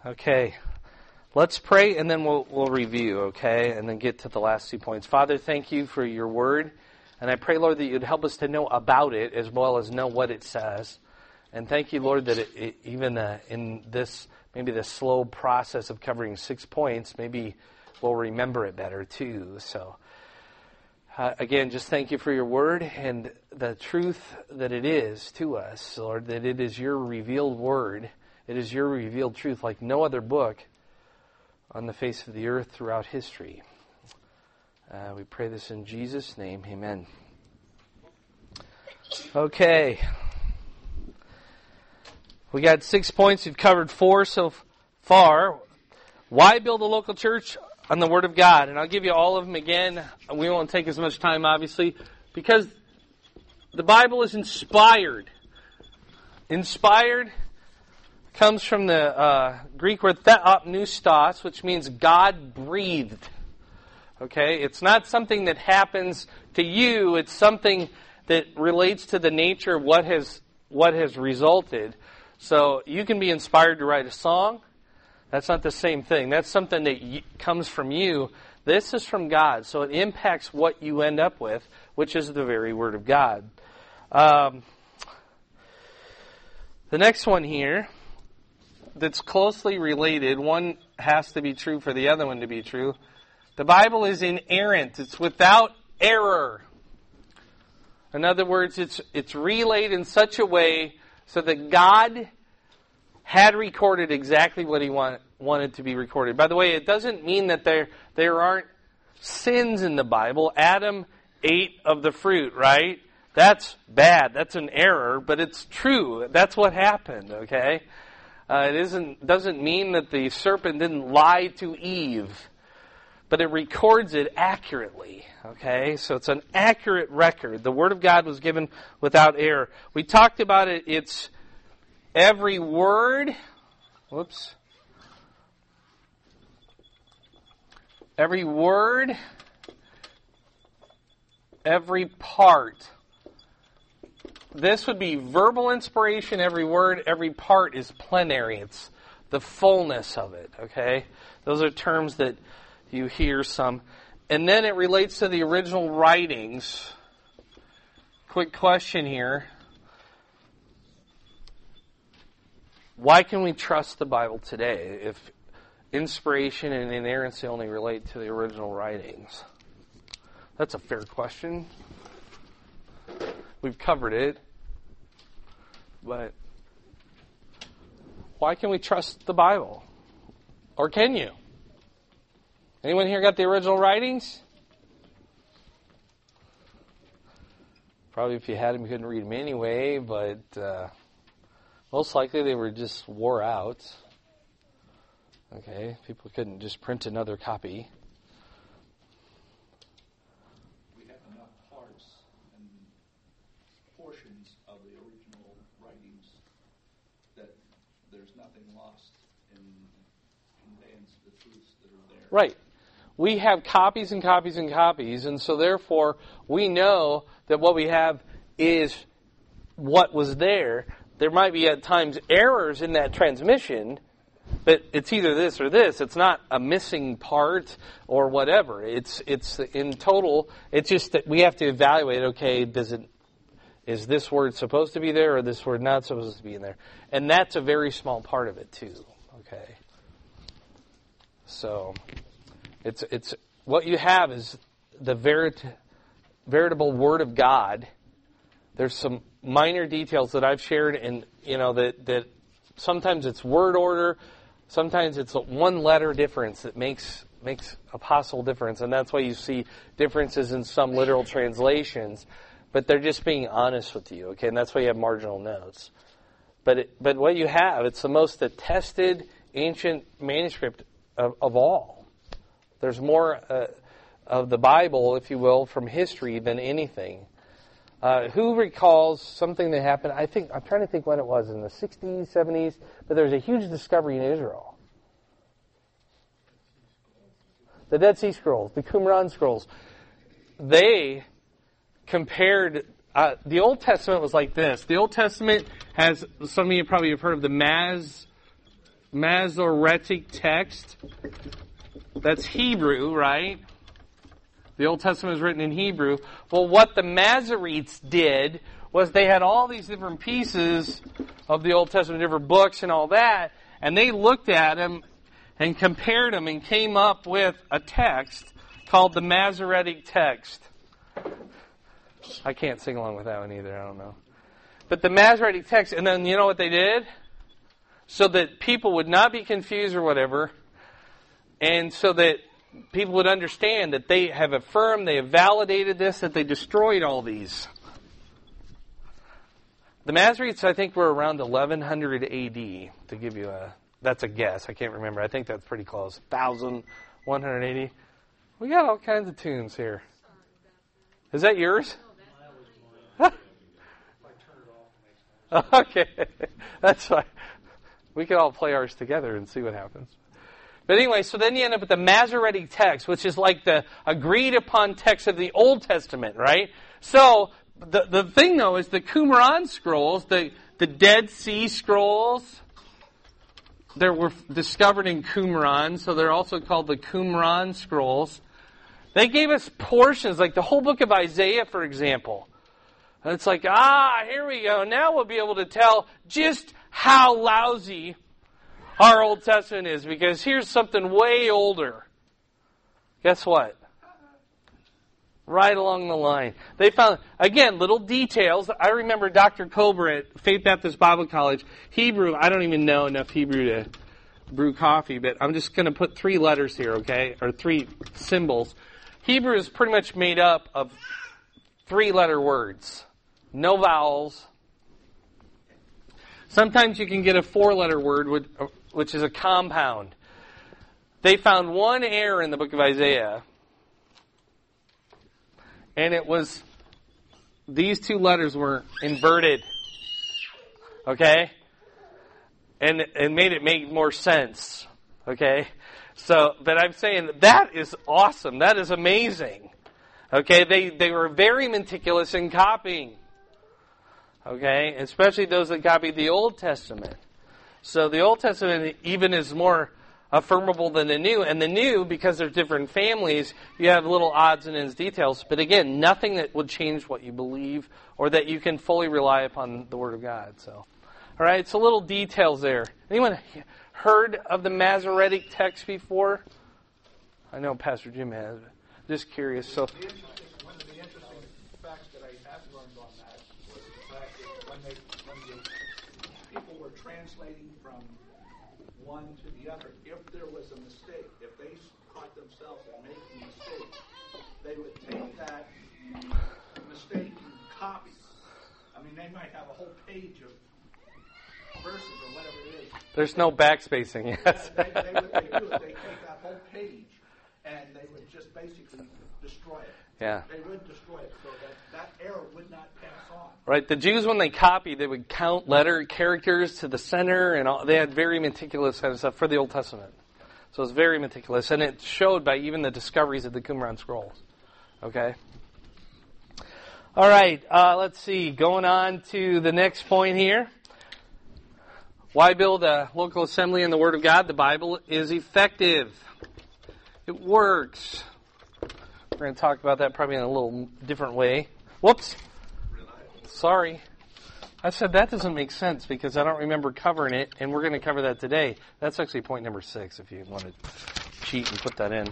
Okay, let's pray and then we'll review, okay, and then get to the last 2 points. Father, thank you for your word, and I pray, Lord, that you'd help us to know about it as well as know what it says. And thank you, Lord, that it even in this, maybe the slow process of covering 6 points, maybe we'll remember it better too. So, again, just thank you for your word and the truth that it is to us, Lord, that it is your revealed word. It is your revealed truth like no other book on the face of the earth throughout history. We pray this in Jesus' name. Amen. Okay. We got 6 points. We've covered 4 so far. Why build a local church? On the Word of God. And I'll give you all of them again. We won't take as much time, obviously, because the Bible is inspired. Inspired comes from the Greek word theopneustos, which means God breathed. Okay? It's not something that happens to you. It's something that relates to the nature of what has resulted. So you can be inspired to write a song. That's not the same thing. That's something that comes from you. This is from God, so it impacts what you end up with, which is the very Word of God. The next one here, that's closely related, one has to be true for the other one to be true. The Bible is inerrant. It's without error. In other words, it's relayed in such a way so that God had recorded exactly what he wanted to be recorded. By the way, it doesn't mean that there aren't sins in the Bible. Adam ate of the fruit, right? That's bad. That's an error, but it's true. That's what happened, okay? It doesn't mean that the serpent didn't lie to Eve, but it records it accurately, okay? So it's an accurate record. The Word of God was given without error. We talked about it. It's every word, every word, every part. This would be verbal inspiration. Every word, every part is plenary. It's the fullness of it, okay? Those are terms that you hear some. And then it relates to the original writings. Quick question here. Why can we trust the Bible today if inspiration and inerrancy only relate to the original writings? That's a fair question. We've covered it. But why can we trust the Bible? Or can you? Anyone here got the original writings? Probably if you had them, you couldn't read them anyway, but most likely they were just wore out. Okay, people couldn't just print another copy. We have enough parts and portions of the original writings that there's nothing lost in conveyance of the truths that are there. Right. We have copies and copies and copies, and so therefore we know that what we have is what was there. There might be at times errors in that transmission, but it's either this or this. It's not a missing part or whatever. It's in total. It's just that we have to evaluate. Okay, is this word supposed to be there or this word not supposed to be in there? And that's a very small part of it too. Okay, so it's what you have is the veritable Word of God. There's some minor details that I've shared, and that sometimes it's word order, sometimes it's a one letter difference that makes a possible difference, and that's why you see differences in some literal translations. But they're just being honest with you, okay? And that's why you have marginal notes. But what you have, it's the most attested ancient manuscript of all. There's more of the Bible, if you will, from history than anything. Who recalls something that happened, I'm trying to think when it was, in the 60s, 70s, but there was a huge discovery in Israel. The Dead Sea Scrolls, the Qumran Scrolls. They compared, the Old Testament was like this. The Old Testament has, some of you probably have heard of the Masoretic text. That's Hebrew, right? The Old Testament is written in Hebrew. Well, what the Masoretes did was they had all these different pieces of the Old Testament, different books and all that, and they looked at them and compared them and came up with a text called the Masoretic text. I can't sing along with that one either, I don't know. But the Masoretic text, and then you know what they did? So that people would not be confused or whatever, and so that people would understand that they have affirmed, they have validated this, that they destroyed all these. The Masoretes, I think, were around 1100 A.D., to give you that's a guess. I can't remember. I think that's pretty close. 1180. We got all kinds of tunes here. Is that yours? Okay. That's fine. We could all play ours together and see what happens. But anyway, so then you end up with the Masoretic text, which is like the agreed upon text of the Old Testament, right? So, the thing though is the Qumran scrolls, the Dead Sea Scrolls, they were discovered in Qumran, so they're also called the Qumran scrolls. They gave us portions, like the whole book of Isaiah, for example. And it's like, here we go. Now we'll be able to tell just how lousy our Old Testament is, because here's something way older. Guess what? Right along the line. They found, again, little details. I remember Dr. Kober at Faith Baptist Bible College, Hebrew, I don't even know enough Hebrew to brew coffee, but I'm just going to put 3 letters here, okay? Or 3 symbols. Hebrew is pretty much made up of 3-letter words. No vowels. Sometimes you can get a 4-letter word, which is a compound. They found one error in the book of Isaiah, and it was these 2 letters were inverted. Okay? And it made it make more sense. Okay? So, but I'm saying that is awesome. That is amazing. Okay? They were very meticulous in copying. Okay? Especially those that copied the Old Testament. So the Old Testament even is more affirmable than the New. And the New, because there's different families, you have little odds and ends details. But again, nothing that would change what you believe or that you can fully rely upon the Word of God. So, all right, so little details there. Anyone heard of the Masoretic text before? I know Pastor Jim has. Just curious. So. One of the interesting facts that I have learned on that was the fact that when the people were translating from one to the other, if there was a mistake, if they caught themselves in making a mistake, they would take that mistake and copy. I mean, they might have a whole page of verses or whatever it is. There's no backspacing, yes. They do it. They take that whole page and they would just basically destroy it. Yeah. They would destroy it so that error would not pass on. Right. The Jews, when they copied, they would count characters to the center, and all, they had very meticulous kind of stuff for the Old Testament. So it's very meticulous, and it showed by even the discoveries of the Qumran scrolls. Okay. All right. Let's see. Going on to the next point here. Why build a local assembly in the Word of God? The Bible is effective. It works. We're going to talk about that probably in a little different way. Whoops. Sorry. I said that doesn't make sense because I don't remember covering it, and we're going to cover that today. That's actually point number 6 if you want to cheat and put that in.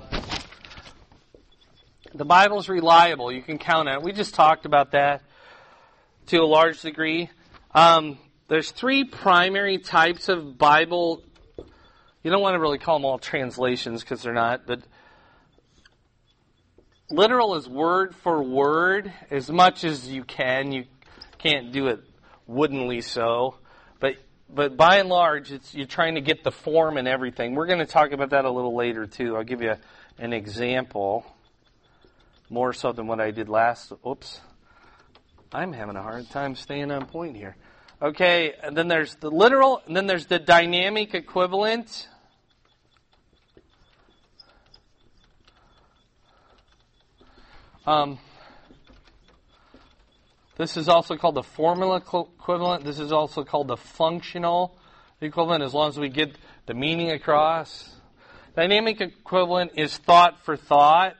The Bible's reliable. You can count on it. We just talked about that to a large degree. There's 3 primary types of Bible. You don't want to really call them all translations because they're not, but literal is word for word as much as you can. You can't do it woodenly so, but by and large, you're trying to get the form and everything. We're going to talk about that a little later too. I'll give you an example, more so than what I did last. Oops, I'm having a hard time staying on point here. Okay, and then there's the literal, and then there's the dynamic equivalent. This is also called the formula equivalent. This is also called the functional equivalent. As long as we get the meaning across. Dynamic equivalent is thought for thought.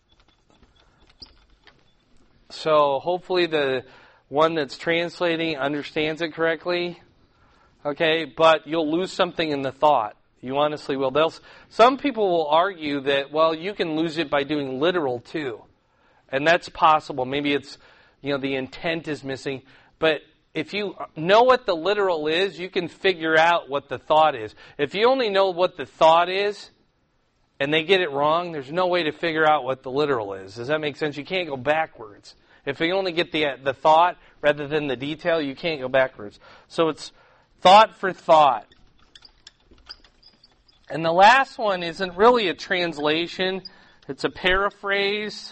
So hopefully the one that's translating understands it correctly. Okay, but you'll lose something in the thought. You honestly will. Some people will argue that, well, you can lose it by doing literal too. And that's possible. Maybe it's, the intent is missing. But if you know what the literal is, you can figure out what the thought is. If you only know what the thought is, and they get it wrong, there's no way to figure out what the literal is. Does that make sense? You can't go backwards. If you only get the thought rather than the detail, you can't go backwards. So it's thought for thought. And the last one isn't really a translation. It's a paraphrase.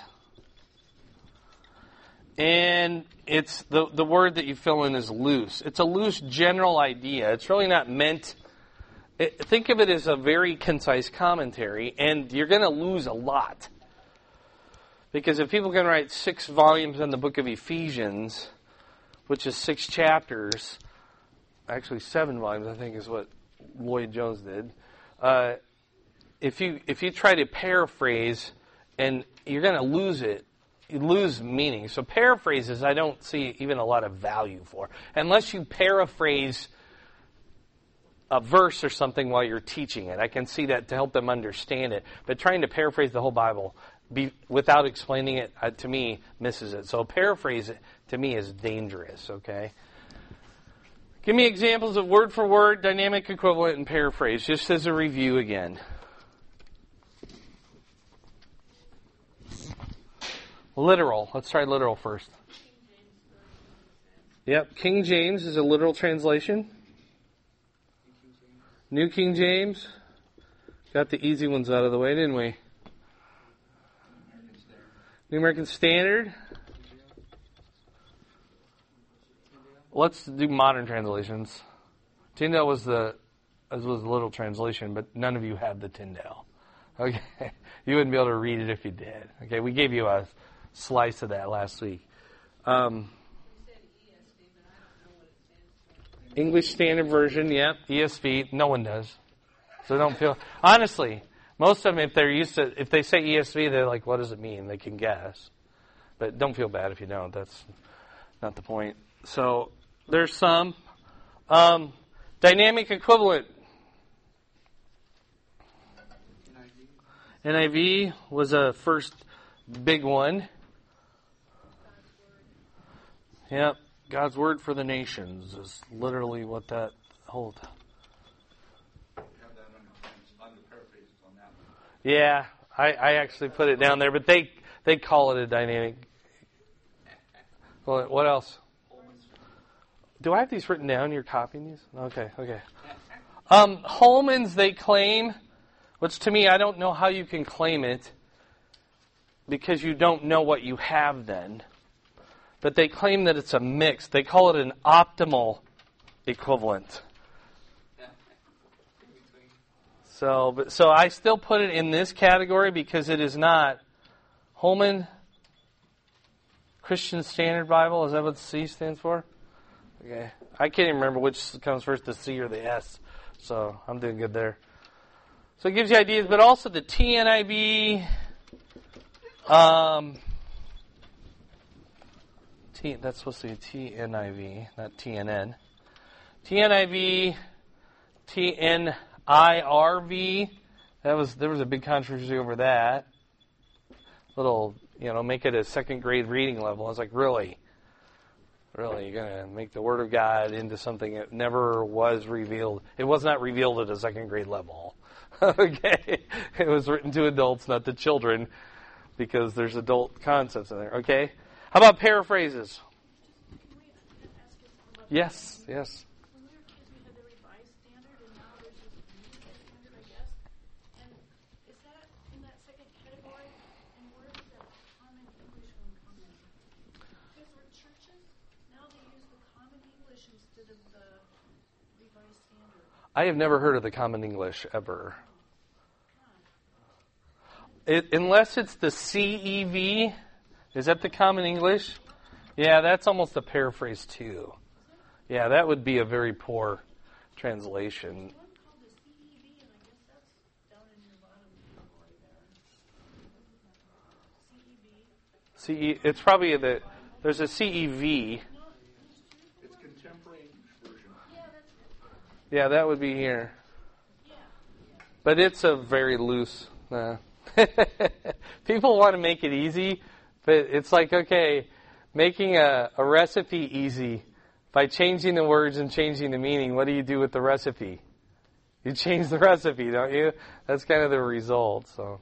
And it's the word that you fill in is loose. It's a loose general idea. It's really not meant... Think of it as a very concise commentary, and you're going to lose a lot. Because if people can write 6 volumes on the book of Ephesians, which is 6 chapters, actually 7 volumes, I think is what Lloyd Jones did. If you try to paraphrase, and you're going to lose it, you lose meaning. So paraphrases, I don't see even a lot of value for, unless you paraphrase a verse or something while you're teaching it. I can see that to help them understand it. But trying to paraphrase the whole Bible without explaining it, to me, misses it. So paraphrase it, to me, is dangerous, okay? Give me examples of word for word, dynamic equivalent, and paraphrase, just as a review again. Literal. Let's try literal first. Yep, King James is a literal translation. New King James. Got the easy ones out of the way, didn't we? New American Standard. Let's do modern translations. Tyndale was the literal translation, but none of you have the Tyndale. Okay, you wouldn't be able to read it if you did. Okay, we gave you a slice of that last week. English Standard Version, yep. ESV, no one does. So don't feel... Honestly, most of them, if they say ESV, they're like, what does it mean? They can guess. But don't feel bad if you don't. That's not the point. So there's some. Dynamic equivalent. NIV was a first big one. Yep. God's word for the nations is literally what that holds. Yeah, I actually put it down there, but they call it a dynamic. Well, what else? Do I have these written down? You're copying these? Okay. Holman's, they claim, which to me, I don't know how you can claim it because you don't know what you have then. But they claim that it's a mix. They call it an optimal equivalent. So I still put it in this category because it is not. Holman Christian Standard Bible, is that what the C stands for? Okay. I can't even remember which comes first, the C or the S. So I'm doing good there. So it gives you ideas, but also the TNIV. That's supposed to be TNIV, not TNN. TNIV, TNIRV. There was a big controversy over that. Make it a second grade reading level. I was like, really? Really, you're going to make the Word of God into something that never was revealed. It was not revealed at a second grade level. Okay? It was written to adults, not to children, because there's adult concepts in there. Okay? How about paraphrases? Can we ask you about Yes. When we were kids, we had the Revised Standard, and now there's this New Standard, I guess. And is that in that second category? And where does that Common English one come in? Because for churches, now they use the Common English instead of the Revised Standard. I have never heard of the Common English ever. Unless it's the CEV. Is that the Common English? Yeah, that's almost a paraphrase too. Yeah, that would be a very poor translation. One called the CEV, CE. It's probably there's a CEV. It's contemporary version. Yeah, that would be here. But it's a very loose. People want to make it easy, but it's like, okay, making a recipe easy by changing the words and changing the meaning. What do you do with the recipe? You change the recipe, don't you? That's kind of the result. So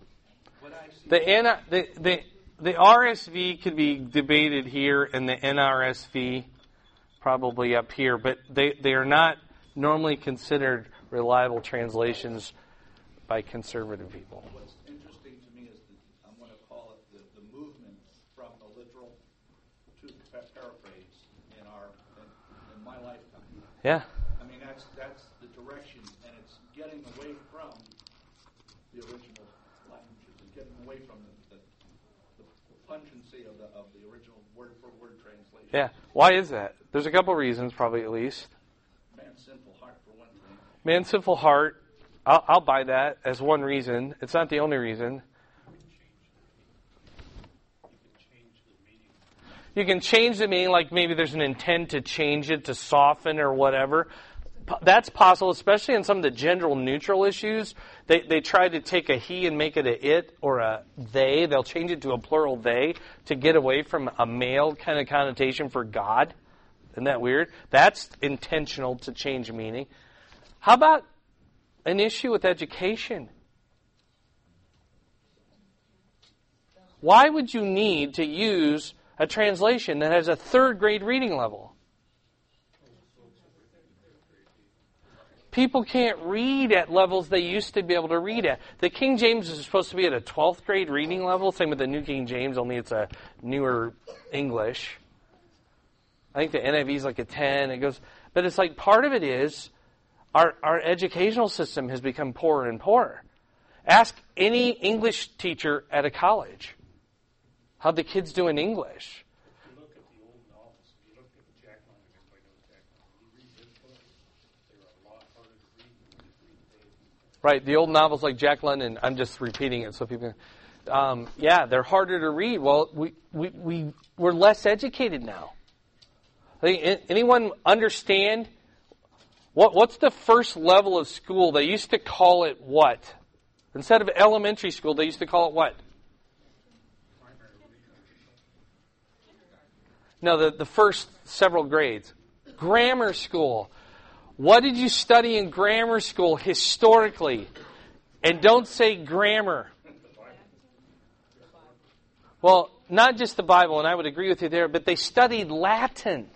the RSV could be debated here, and the NRSV probably up here, but they are not normally considered reliable translations by conservative people. What's interesting to me is I'm going to call it the movement from the literal to paraphrase in my lifetime. Yeah. I mean, that's the direction, and it's getting away from the original languages and getting away from the pungency of the original word-for-word translation. Yeah. Why is that? There's a couple reasons, probably at least. Man's sinful heart, for one thing. Man's sinful heart. I'll buy that as one reason. It's not the only reason. You can change the meaning, like maybe there's an intent to change it, to soften or whatever. That's possible, especially in some of the gender neutral issues. They try to take a he and make it a it or a they. They'll change it to a plural they to get away from a male kind of connotation for God. Isn't that weird? That's intentional to change meaning. How about an issue with education? Why would you need to use a translation that has a third grade reading level? People can't read at levels they used to be able to read at. The King James is supposed to be at a 12th grade reading level. Same with the New King James, only it's a newer English. I think the NIV is like a 10. It goes, but it's like part of it is our educational system has become poorer and poorer. Ask any English teacher at a college how the kids do in English. If you look at the old novels, if you look at Jack London, everybody knows Jack London. You read his books, they were a lot harder to read than you read today. Right, the old novels like Jack London, I'm just repeating it so people yeah, they're harder to read. Well, we're less educated now. Anyone understand what's the first level of school? They used to call it what? Instead of elementary school, they used to call it what? No, the first several grades. Grammar school. What did you study in grammar school historically? And don't say grammar. Well, not just the Bible, and I would agree with you there, but they studied Latin.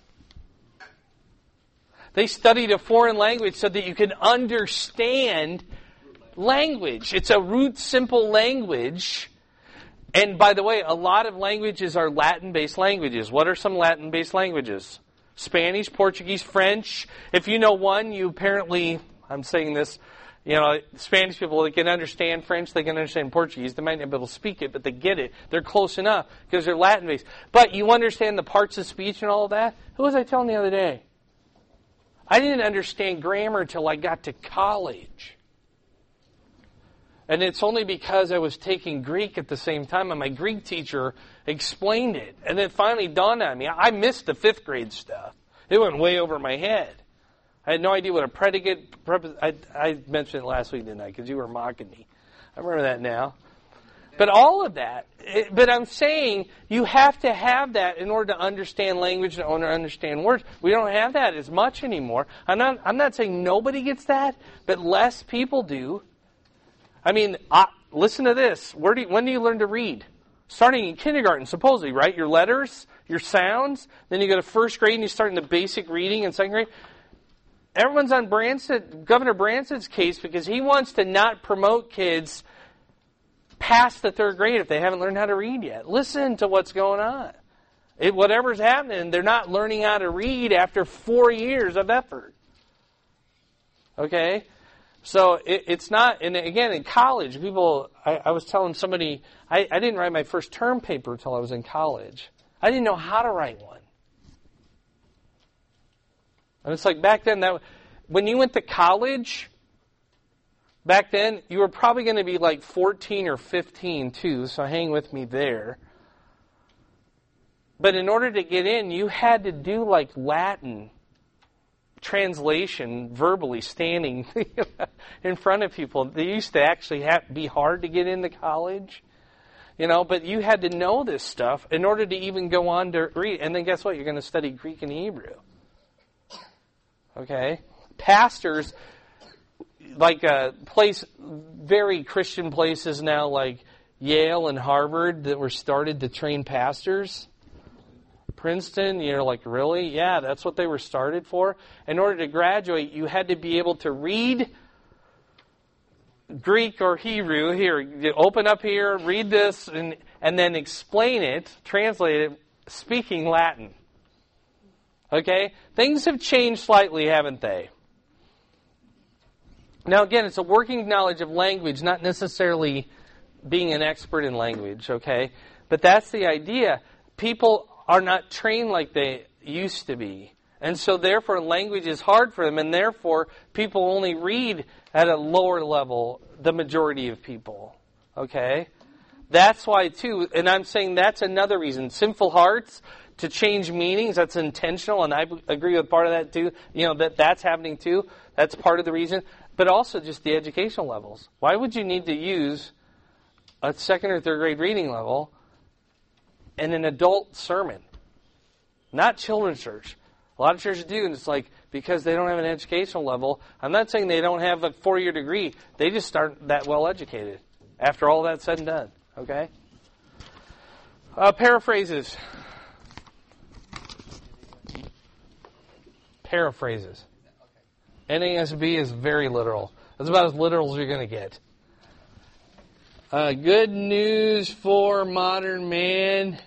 They studied a foreign language so that you can understand language. It's a root, simple language. And by the way, a lot of languages are Latin-based languages. What are some Latin-based languages? Spanish, Portuguese, French. If you know one, you apparently, I'm saying this, Spanish people, they can understand French, they can understand Portuguese. They might not be able to speak it, but they get it. They're close enough because they're Latin-based. But you understand the parts of speech and all of that? Who was I telling the other day? I didn't understand grammar until I got to college. And it's only because I was taking Greek at the same time, and my Greek teacher explained it. And then finally dawned on me. I missed the 5th grade stuff. It went way over my head. I had no idea what a predicate... I mentioned it last week, didn't I? Because you were mocking me. I remember that now. But all of that... But I'm saying you have to have that in order to understand language and understand words. We don't have that as much anymore. I'm not saying nobody gets that, but less people do. I mean, listen to this. When do you learn to read? Starting in kindergarten, supposedly, right? Your letters, your sounds. Then you go to 1st grade and you start in the basic reading in 2nd grade. Everyone's on Governor Branson's case because he wants to not promote kids past the 3rd grade if they haven't learned how to read yet. Listen to what's going on. Whatever's happening, they're not learning how to read after 4 years of effort. Okay? So it's not, and again, in college, people, I was telling somebody, I didn't write my first term paper until I was in college. I didn't know how to write one. And it's like back then, when you went to college, back then, you were probably going to be like 14 or 15 too, so hang with me there. But in order to get in, you had to do like Latin translation verbally, standing in front of people. They used to actually be hard to get into college. But you had to know this stuff in order to even go on to read. And then guess what? You're going to study Greek and Hebrew. Okay? Pastors, like very Christian places now, like Yale and Harvard, that were started to train pastors. Princeton, you're like, really? Yeah, that's what they were started for. In order to graduate, you had to be able to read Greek or Hebrew. Here, you open up here, read this, and then explain it, translate it, speaking Latin. Okay? Things have changed slightly, haven't they? Now, again, it's a working knowledge of language, not necessarily being an expert in language, okay? But that's the idea. People are not trained like they used to be. And so therefore language is hard for them, and therefore people only read at a lower level, the majority of people. Okay? That's why too, and I'm saying that's another reason. Sinful hearts, to change meanings, that's intentional, and I agree with part of that too. That's happening too. That's part of the reason. But also just the educational levels. Why would you need to use a second or third grade reading level in an adult sermon? Not children's church. A lot of churches do, and it's like, because they don't have an educational level. I'm not saying they don't have a 4-year degree. They just aren't that well educated after all that's said and done. Okay? Paraphrases. Paraphrases. NASB is very literal. That's about as literal as you're going to get. Good news for modern man.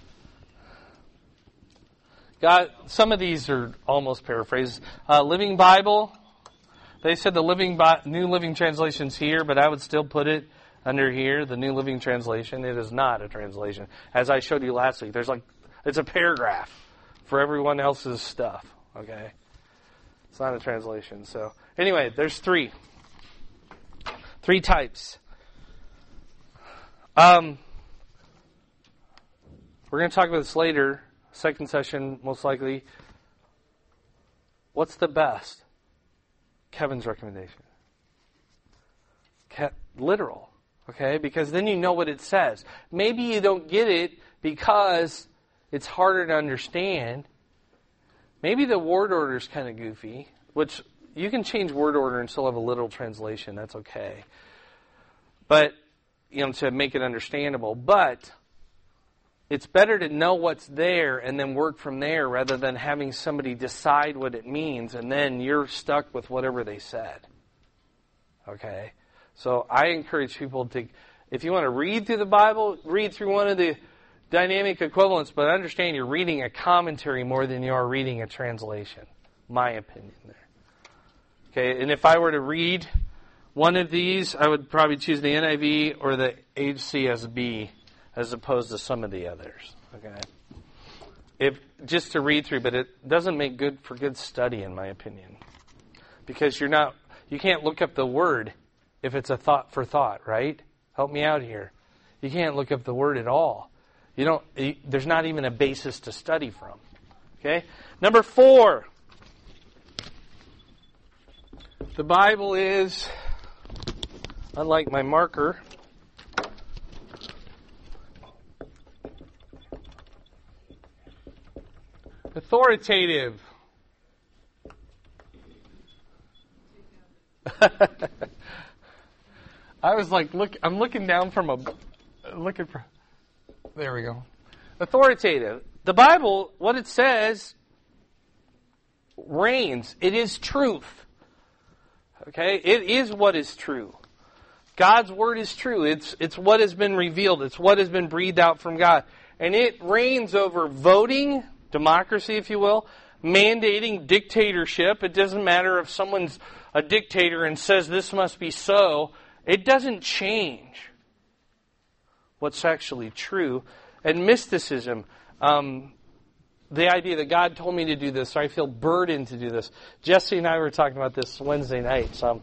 Some of these are almost paraphrases. Living Bible. They said the New Living Translation's here, but I would still put it under here, the New Living Translation. It is not a translation. As I showed you last week, it's a paragraph for everyone else's stuff. Okay? It's not a translation. So, anyway, there's 3. 3 types. We're going to talk about this later. Second session, most likely. What's the best? Kevin's recommendation. Literal. Okay? Because then you know what it says. Maybe you don't get it because it's harder to understand. Maybe the word order is kind of goofy, which you can change word order and still have a literal translation. That's okay. But, to make it understandable. But it's better to know what's there and then work from there rather than having somebody decide what it means and then you're stuck with whatever they said. Okay? So I encourage people to, if you want to read through the Bible, read through one of the dynamic equivalents, but understand you're reading a commentary more than you are reading a translation. My opinion there. Okay, and if I were to read one of these, I would probably choose the NIV or the HCSB as opposed to some of the others. Okay, just to read through, but it doesn't make for good study, in my opinion, because you can't look up the word if it's a thought for thought, right? Help me out here. You can't look up the word at all. There's not even a basis to study from. Okay? Number 4. The Bible is, unlike my marker, authoritative. I was like, I'm looking down there we go. Authoritative. The Bible, what it says, reigns. It is truth. Okay? It is what is true. God's Word is true. It's what has been revealed. It's what has been breathed out from God. And it reigns over voting, democracy, if you will, mandating dictatorship. It doesn't matter if someone's a dictator and says this must be so. It doesn't change what's actually true. And mysticism, the idea that God told me to do this, so I feel burdened to do this. Jesse and I were talking about this Wednesday night. So,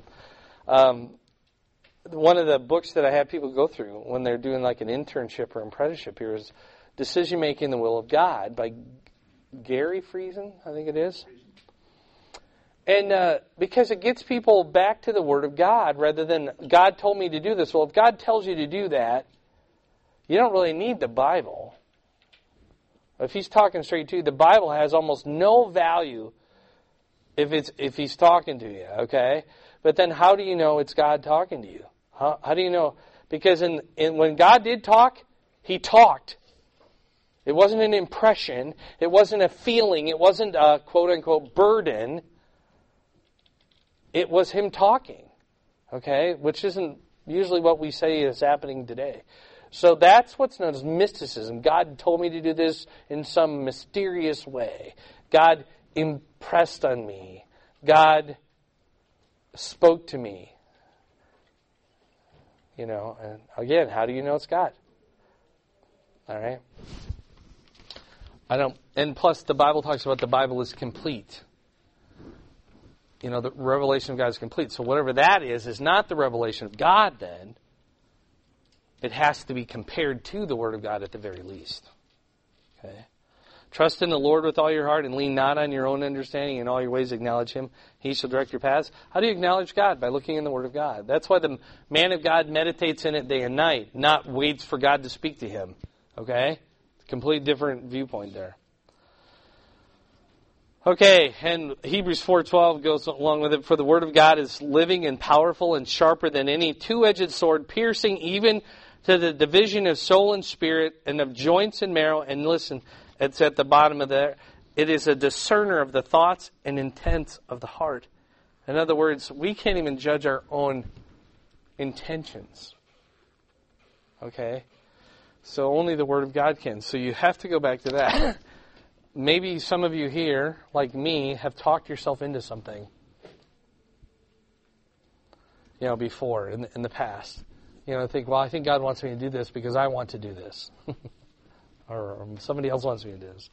one of the books that I have people go through when they're doing like an internship or apprenticeship here is Decision Making the Will of God by Gary Friesen, I think it is. And because it gets people back to the Word of God rather than, God told me to do this. Well, if God tells you to do that, you don't really need the Bible. If He's talking straight to you, the Bible has almost no value if He's talking to you, okay? But then how do you know it's God talking to you? How do you know? Because when God did talk, He talked. It wasn't an impression. It wasn't a feeling. It wasn't a quote-unquote burden. It was Him talking, okay? Which isn't usually what we say is happening today. So that's what's known as mysticism. God told me to do this in some mysterious way. God impressed on me. God spoke to me. You know, and again, how do you know it's God? All right? And plus the Bible talks about the Bible is complete. You know, the revelation of God is complete. So whatever that is not the revelation of God then. It has to be compared to the Word of God at the very least. Okay? Trust in the Lord with all your heart and lean not on your own understanding. In all your ways acknowledge Him. He shall direct your paths. How do you acknowledge God? By looking in the Word of God. That's why the man of God meditates in it day and night, not waits for God to speak to him. Okay? Complete different viewpoint there. Okay, and Hebrews 4:12 goes along with it. For the Word of God is living and powerful and sharper than any two-edged sword, piercing even to the division of soul and spirit and of joints and marrow. And listen, it's at the bottom of there. It is a discerner of the thoughts and intents of the heart. In other words, we can't even judge our own intentions. Okay? So only the Word of God can. So you have to go back to that. Maybe some of you here, like me, have talked yourself into something. You know, before, in the past. You know, think, well, I think God wants me to do this because I want to do this. or somebody else wants me to do this.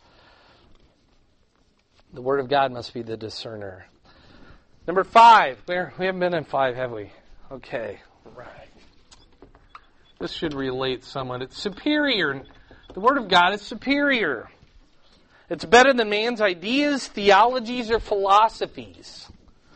The Word of God must be the discerner. Number 5. We haven't been in 5, have we? Okay. Right. This should relate somewhat. It's superior. The Word of God is superior. It's better than man's ideas, theologies, or philosophies.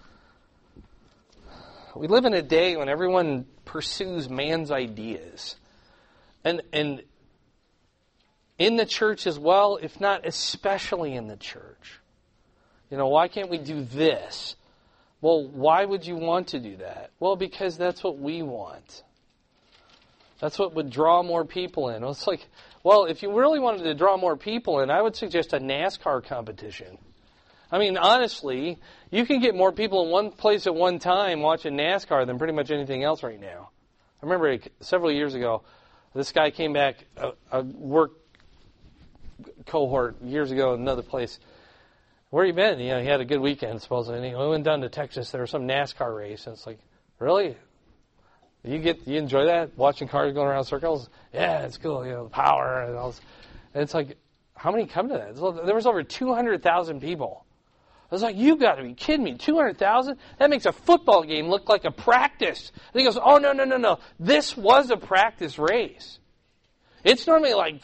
We live in a day when everyone pursues man's ideas. And in the church as well, if not especially in the church. You know, why can't we do this? Well, why would you want to do that? Well, because that's what we want. That's what would draw more people in. It's like, well, if you really wanted to draw more people in, I would suggest a NASCAR competition. I mean, honestly, you can get more people in one place at one time watching NASCAR than pretty much anything else right now. I remember several years ago, this guy came back, a work cohort years ago in another place. Where you been? You know, he had a good weekend, supposedly. And we went down to Texas. There was some NASCAR race. And it's like, really? You enjoy that? Watching cars going around circles? Yeah, it's cool. You know, the power and all this. And it's like, how many come to that? There was over 200,000 people. I was like, you got to be kidding me. 200,000? That makes a football game look like a practice. And he goes, oh, no. This was a practice race. It's normally like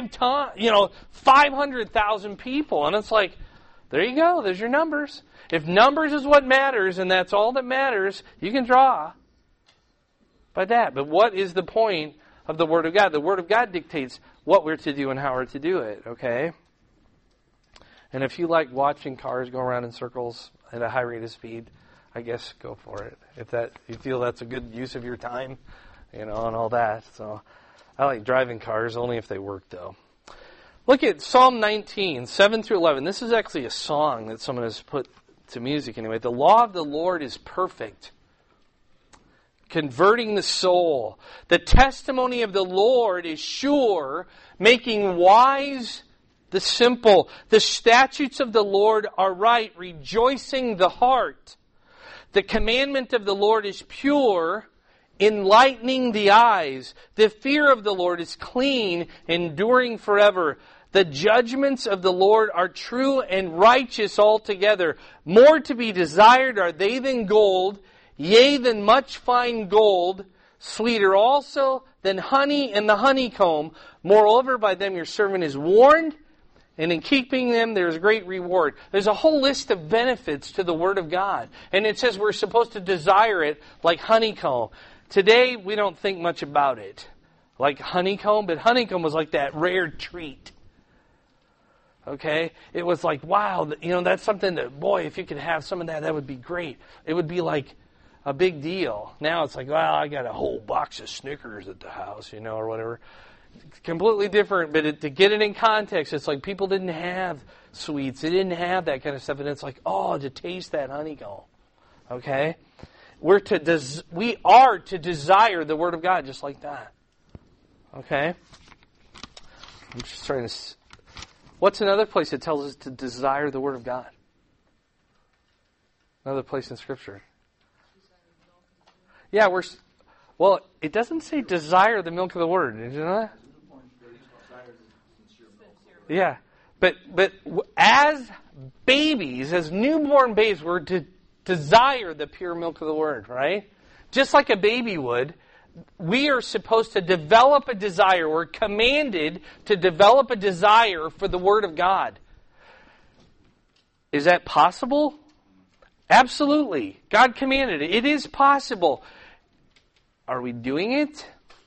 500,000 people. And it's like, there you go. There's your numbers. If numbers is what matters, and that's all that matters, you can draw by that. But what is the point of the Word of God? The Word of God dictates what we're to do and how we're to do it, okay? And if you like watching cars go around in circles at a high rate of speed, I guess go for it. If you feel that's a good use of your time, you know, and all that. So I like driving cars, only if they work, though. Look at Psalm 19, 7 through 11. This is actually a song that someone has put to music anyway. The law of the Lord is perfect, converting the soul. The testimony of the Lord is sure, making wise the simple. The statutes of the Lord are right, rejoicing the heart. The commandment of the Lord is pure, enlightening the eyes. The fear of the Lord is clean, enduring forever. The judgments of the Lord are true and righteous altogether. More to be desired are they than gold, yea, than much fine gold, sweeter also than honey and the honeycomb. Moreover, by them your servant is warned, and in keeping them there is great reward. There's a whole list of benefits to the Word of God. And it says we're supposed to desire it like honeycomb. Today, we don't think much about it like honeycomb, but honeycomb was like that rare treat. Okay? It was like, wow, that's something that, boy, if you could have some of that, that would be great. It would be like a big deal. Now it's like, well, I got a whole box of Snickers at the house, or whatever. It's completely different, but to get it in context, it's like people didn't have sweets. They didn't have that kind of stuff, and it's like, to taste that honeycomb. Okay? We are to desire the Word of God just like that. Okay? I'm just trying to... What's another place that tells us to desire the Word of God? Another place in Scripture. Yeah, well, it doesn't say desire the milk of the Word. Did you know that? Yeah. But as babies, as newborn babes, we're to desire the pure milk of the Word, right? Just like a baby would, we are supposed to develop a desire. We're commanded to develop a desire for the Word of God. Is that possible? Absolutely. God commanded it. It is possible. Are we doing it?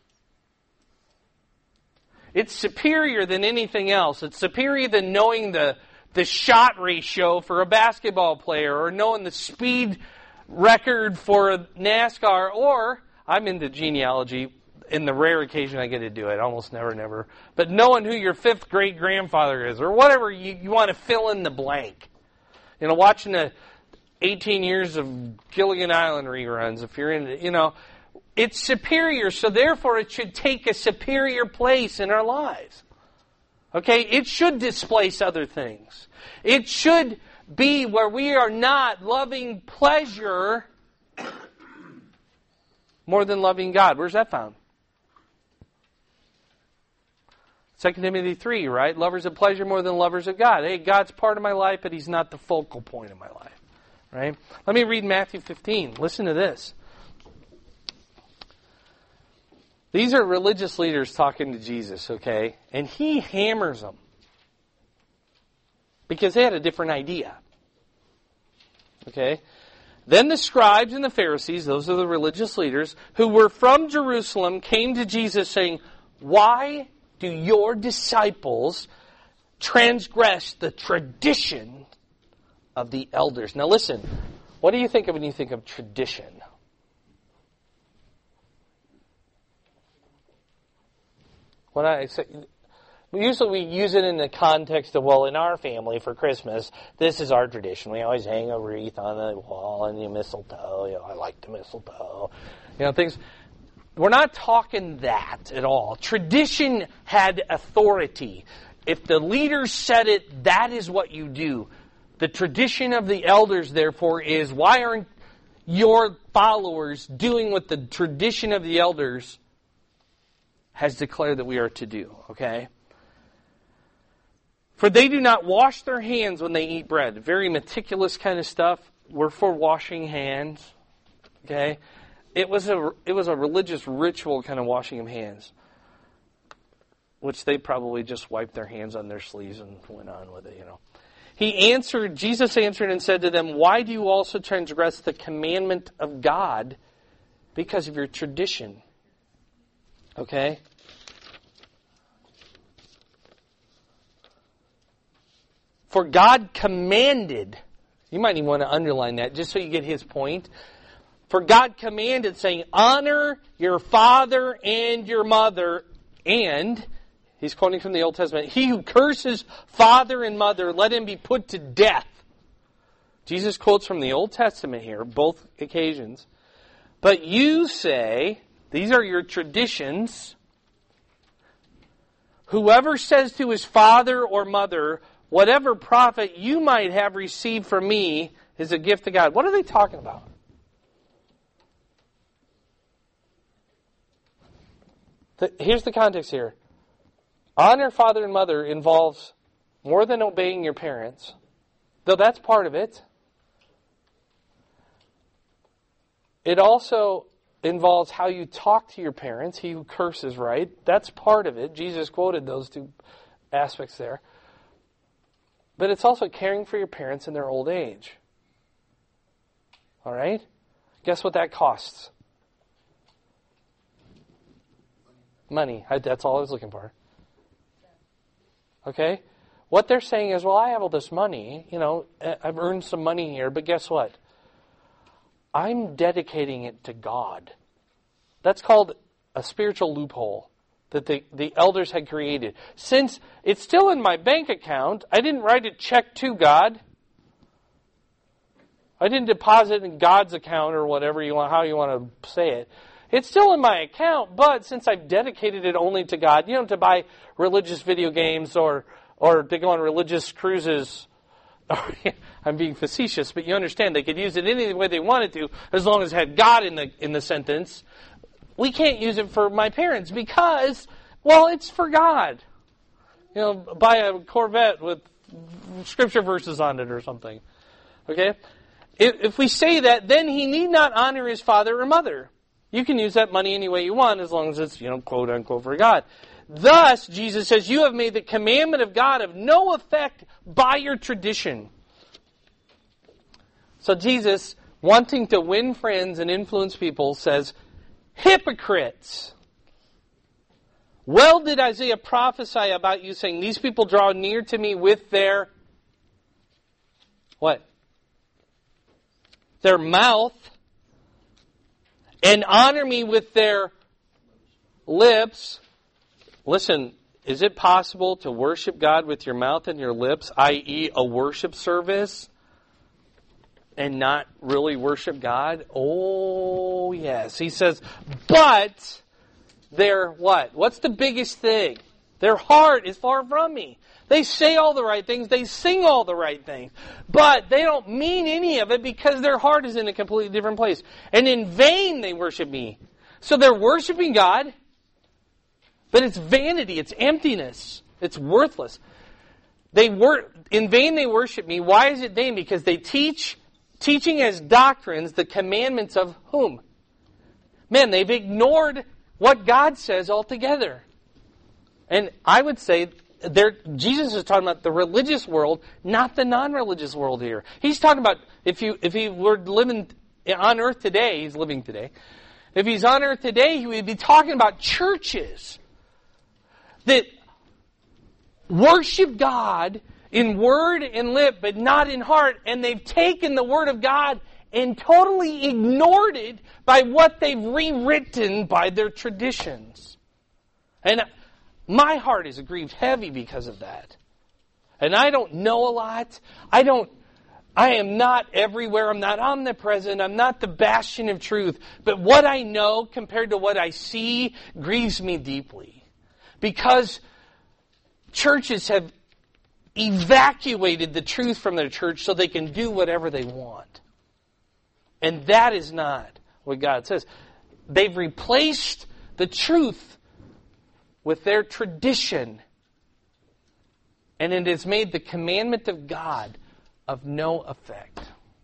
It's superior than anything else. It's superior than knowing the shot ratio for a basketball player, or knowing the speed record for a NASCAR, or, I'm into genealogy, in the rare occasion I get to do it, almost never, but knowing who your 5th great-grandfather is, or whatever you want to fill in the blank. Watching the 18 years of Gilligan Island reruns, if you're into, it's superior, so therefore it should take a superior place in our lives. Okay? It should displace other things. It should be where we are not loving pleasure more than loving God. Where's that found? 2 Timothy 3, right? Lovers of pleasure more than lovers of God. Hey, God's part of my life, but He's not the focal point of my life. Right? Let me read Matthew 15. Listen to this. These are religious leaders talking to Jesus, okay? And He hammers them. Because they had a different idea. Okay? Then the scribes and the Pharisees, those are the religious leaders, who were from Jerusalem, came to Jesus saying, "Why do your disciples transgress the tradition of the elders?" Now listen, what do you think of when you think of tradition? When I say, usually we use it in the context of, well, in our family for Christmas, this is our tradition. We always hang a wreath on the wall and the mistletoe. I like the mistletoe. Things. We're not talking that at all. Tradition had authority. If the leaders said it, that is what you do. The tradition of the elders, therefore, is, why aren't your followers doing what the tradition of the elders has declared that we are to do? Okay? For they do not wash their hands when they eat bread. Very meticulous kind of stuff. We're for washing hands. Okay? It was a religious ritual kind of washing of hands, which they probably just wiped their hands on their sleeves and went on with it, Jesus answered and said to them, "Why do you also transgress the commandment of God because of your tradition?" Okay? For God commanded, you might even want to underline that just so you get His point. For God commanded, saying, "Honor your father and your mother," and, He's quoting from the Old Testament, "He who curses father and mother, let him be put to death." Jesus quotes from the Old Testament here, both occasions. "But you say," these are your traditions, "whoever says to his father or mother, 'Whatever profit you might have received from me is a gift to God.'" What are they talking about? Here's the context here. Honor father and mother involves more than obeying your parents, though that's part of it. It also involves how you talk to your parents. He who curses, right? That's part of it. Jesus quoted those two aspects there. But it's also caring for your parents in their old age. All right? Guess what that costs? Money. That's all I was looking for. Okay? What they're saying is, well, I have all this money. I've earned some money here, but guess what? I'm dedicating it to God. That's called a spiritual loophole that the elders had created. Since it's still in my bank account, I didn't write a check to God. I didn't deposit in God's account or whatever how you want to say it. It's still in my account, but since I've dedicated it only to God, to buy religious video games or to go on religious cruises. I'm being facetious, but you understand they could use it any way they wanted to, as long as it had God in the sentence. We can't use it for my parents because, well, it's for God. Buy a Corvette with scripture verses on it or something. Okay? If we say that, then he need not honor his father or mother. You can use that money any way you want, as long as it's, quote unquote, for God. Thus, Jesus says, you have made the commandment of God of no effect by your tradition. So Jesus, wanting to win friends and influence people, says, hypocrites! Well did Isaiah prophesy about you, saying, these people draw near to me with their, what? Their mouth, and honor me with their lips. Listen, is it possible to worship God with your mouth and your lips, i.e. a worship service, and not really worship God? Oh, yes. He says, but their what? What's the biggest thing? Their heart is far from me. They say all the right things. They sing all the right things. But they don't mean any of it because their heart is in a completely different place. And in vain they worship me. So they're worshiping God, but it's vanity, it's emptiness, it's worthless. In vain they worship me. Why is it vain? Because they teaching as doctrines the commandments of whom? Man, they've ignored what God says altogether. And I would say Jesus is talking about the religious world, not the non-religious world here. He's talking about if he were living on earth today, he's living today. If he's on earth today, he would be talking about churches that worship God in word and lip, but not in heart. And they've taken the word of God and totally ignored it by what they've rewritten by their traditions. And my heart is grieved heavy because of that. And I don't know a lot. I am not everywhere. I'm not omnipresent. I'm not the bastion of truth. But what I know compared to what I see grieves me deeply. Because churches have evacuated the truth from their church so they can do whatever they want. And that is not what God says. They've replaced the truth with their tradition. And it has made the commandment of God of no effect.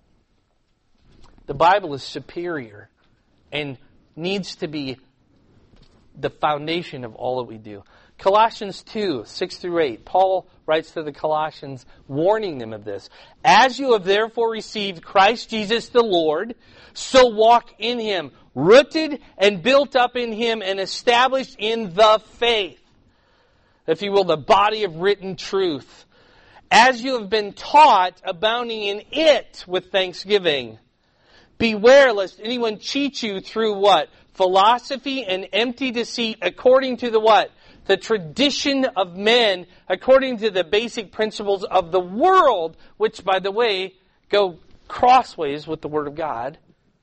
The Bible is superior and needs to be the foundation of all that we do. Colossians 2, 6 through 8. Paul writes to the Colossians, warning them of this. As you have therefore received Christ Jesus the Lord, so walk in Him, rooted and built up in Him and established in the faith. If you will, the body of written truth. As you have been taught, abounding in it with thanksgiving. Beware lest anyone cheat you through what? Philosophy and empty deceit according to the what? The tradition of men, according to the basic principles of the world, which, by the way, go crossways with the Word of God,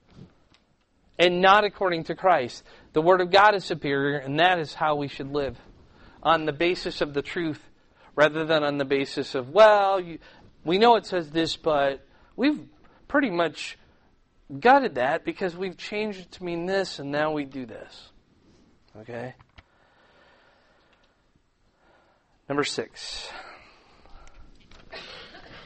and not according to Christ. The Word of God is superior, and that is how we should live, on the basis of the truth, rather than on the basis of, we know it says this, but we've pretty much gutted that because we've changed it to mean this, and now we do this. Okay? Number 6.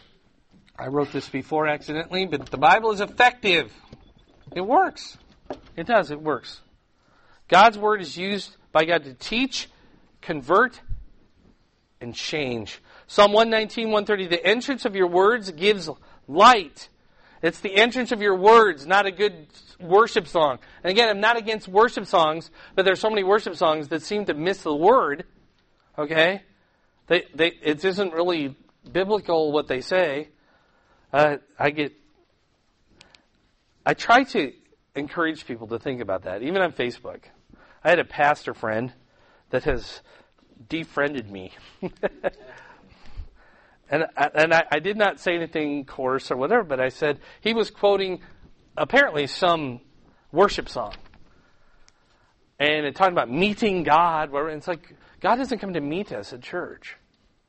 I wrote this before accidentally, but the Bible is effective. It works. It does. It works. God's Word is used by God to teach, convert, and change. Psalm 119, 130, the entrance of your words gives light. It's the entrance of your words, not a good worship song. And again, I'm not against worship songs, but there's so many worship songs that seem to miss the word. Okay? It isn't really biblical what they say. I try to encourage people to think about that, even on Facebook. I had a pastor friend that has defriended me. And I did not say anything coarse or whatever, but I said he was quoting apparently some worship song. And it talked about meeting God. And it's like, God doesn't come to meet us at church.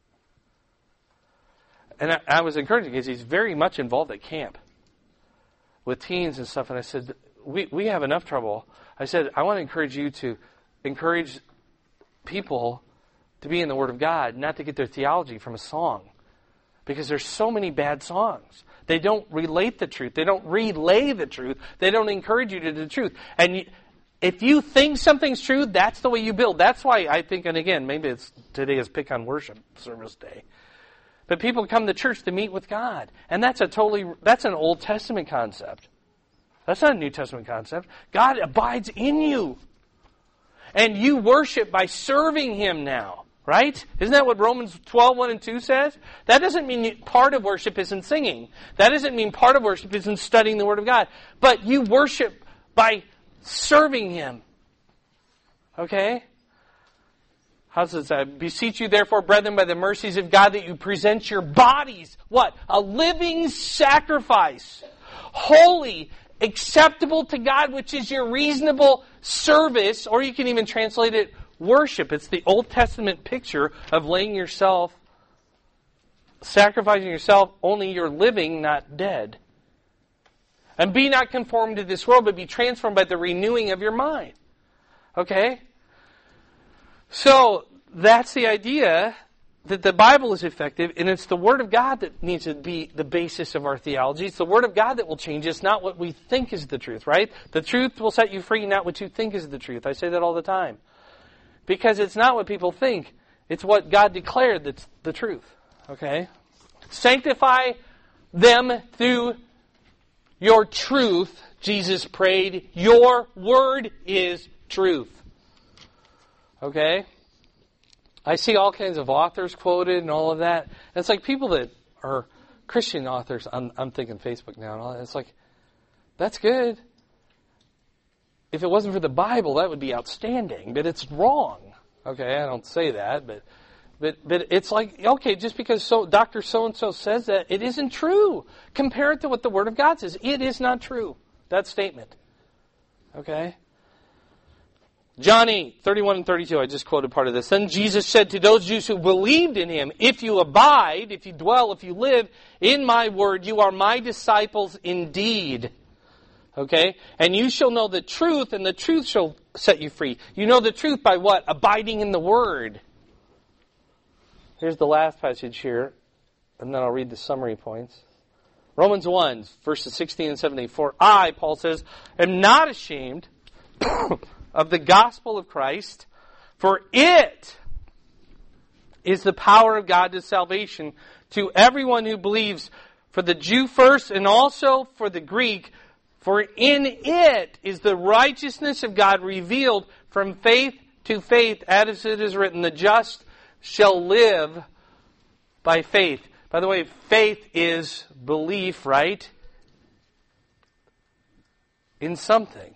And I was encouraging because he's very much involved at camp with teens and stuff. And I said, we have enough trouble. I said, I want to encourage you to encourage people to be in the Word of God, not to get their theology from a song. Because there's so many bad songs. They don't relate the truth. They don't relay the truth. They don't encourage you to do the truth. And if you think something's true, that's the way you build. That's why I think, and again, maybe today is Pick on Worship Service Day. But people come to church to meet with God. And that's an Old Testament concept. That's not a New Testament concept. God abides in you. And you worship by serving Him now. Right? Isn't that what Romans 12, 1 and 2 says? That doesn't mean part of worship isn't singing. That doesn't mean part of worship isn't studying the Word of God. But you worship by serving Him. Okay? How does it say? Beseech you therefore, brethren, by the mercies of God, that you present your bodies, what? A living sacrifice. Holy, acceptable to God, which is your reasonable service. Or you can even translate it, worship. It's the Old Testament picture of laying yourself, sacrificing yourself, only you're living, not dead. And be not conformed to this world, but be transformed by the renewing of your mind. Okay? So, that's the idea that the Bible is effective, and it's the Word of God that needs to be the basis of our theology. It's the Word of God that will change us, not what we think is the truth, right? The truth will set you free, not what you think is the truth. I say that all the time. Because it's not what people think. It's what God declared that's the truth. Okay? Sanctify them through your truth, Jesus prayed. Your word is truth. Okay? I see all kinds of authors quoted and all of that. And it's like people that are Christian authors, I'm thinking Facebook now and all that. It's like, that's good. If it wasn't for the Bible, that would be outstanding, but it's wrong. Okay, I don't say that, but it's like, okay, just because Dr. So-and-so says that, it isn't true. Compare it to what the Word of God says. It is not true, that statement. Okay? John 8, 31 and 32, I just quoted part of this. Then Jesus said to those Jews who believed in Him, if you abide, if you dwell, if you live in my word, you are my disciples indeed. Okay? And you shall know the truth, and the truth shall set you free. You know the truth by what? Abiding in the Word. Here's the last passage here, and then I'll read the summary points. Romans 1, verses 16 and 17. For I, Paul says, am not ashamed of the gospel of Christ, for it is the power of God to salvation to everyone who believes, for the Jew first and also for the Greek. For in it is the righteousness of God revealed from faith to faith, as it is written, the just shall live by faith. By the way, faith is belief, right? In something.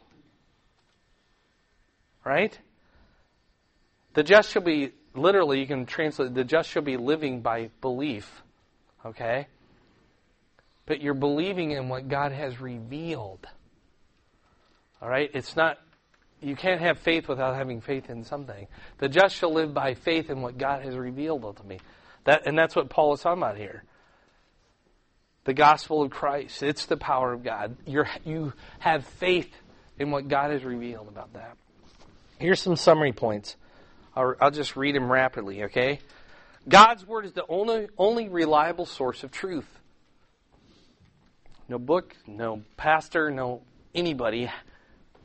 Right? The just shall be, literally you can translate, the just shall be living by belief. Okay? But you're believing in what God has revealed. All right? It's not, you can't have faith without having faith in something. The just shall live by faith in what God has revealed to me. And that's what Paul is talking about here. The gospel of Christ. It's the power of God. You have faith in what God has revealed about that. Here's some summary points. I'll just read them rapidly, okay? God's Word is the only reliable source of truth. No book, no pastor, no anybody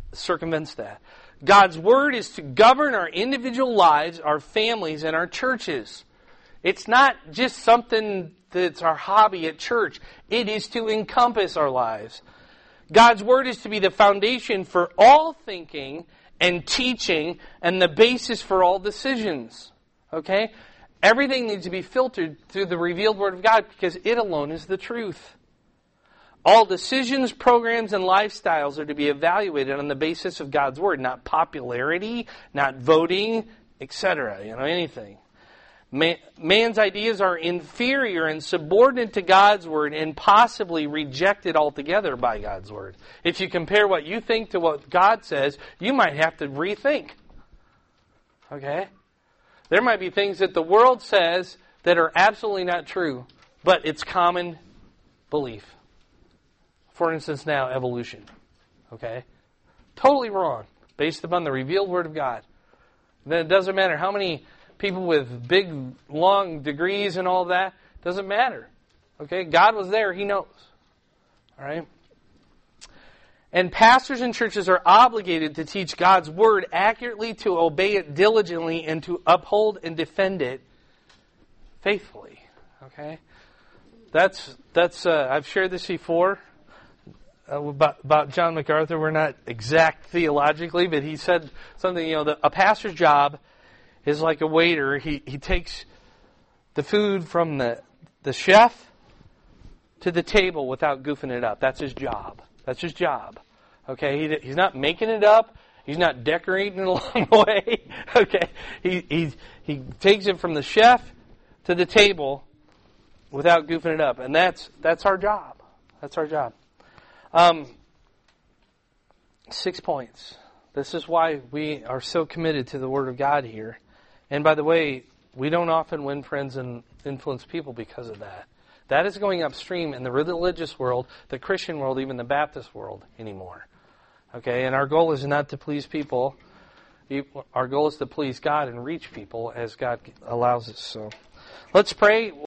circumvents that. God's Word is to govern our individual lives, our families, and our churches. It's not just something that's our hobby at church. It is to encompass our lives. God's Word is to be the foundation for all thinking and teaching and the basis for all decisions. Okay? Everything needs to be filtered through the revealed Word of God because it alone is the truth. All decisions, programs, and lifestyles are to be evaluated on the basis of God's Word, not popularity, not voting, etc. Anything. Man's ideas are inferior and subordinate to God's Word and possibly rejected altogether by God's Word. If you compare what you think to what God says, you might have to rethink. Okay? There might be things that the world says that are absolutely not true, but it's common belief. For instance, now, evolution. Okay? Totally wrong, based upon the revealed Word of God. Then it doesn't matter how many people with big, long degrees and all that. Doesn't matter. Okay? God was there. He knows. All right? And pastors and churches are obligated to teach God's Word accurately, to obey it diligently, and to uphold and defend it faithfully. Okay? That's I've shared this before about John MacArthur. We're not exact theologically, but he said something, a pastor's job is like a waiter. He takes the food from the chef to the table without goofing it up. That's his job. That's his job. Okay? He's not making it up. He's not decorating it along the way. Okay? He takes it from the chef to the table without goofing it up. And that's our job. That's our job. 6 points. This is why we are so committed to the Word of God here. And by the way, we don't often win friends and influence people because of that. That is going upstream in the religious world, the Christian world, even the Baptist world anymore. Okay, and our goal is not to please people. Our goal is to please God and reach people as God allows us. So, let's pray.